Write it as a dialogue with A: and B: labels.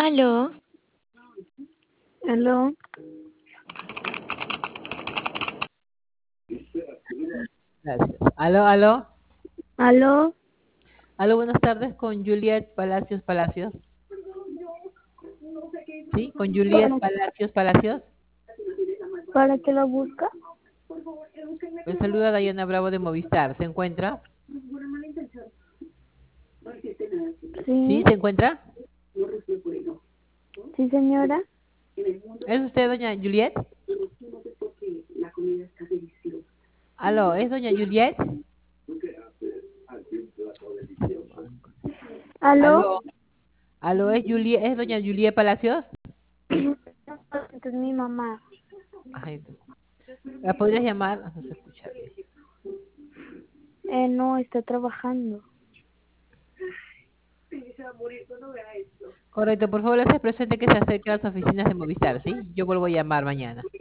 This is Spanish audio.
A: Aló,
B: Aló,
C: Gracias. Aló, aló.
B: aló,
C: Aló, buenas tardes con Juliet Palacios Palacios. ¿Sí? Con Juliet Palacios Palacios.
B: ¿para qué lo busca?
C: Les saluda Dayana Bravo de Movistar. ¿Se encuentra? ¿Sí?
B: Sí,
C: ¿Se encuentra?
B: sí señora.
C: ¿Es usted doña Juliet? Aló, ¿es doña Juliet?
B: Aló,
C: Aló, aló, ¿es Juliet, es doña Juliet Palacios?
B: esta es mi mamá.
C: Ay, ¿la podrías llamar? No se escucha bien.
B: No, está trabajando.
C: Correcto, por favor, le haces presente que se acerque a las oficinas de Movistar, ¿sí? Yo vuelvo a llamar mañana.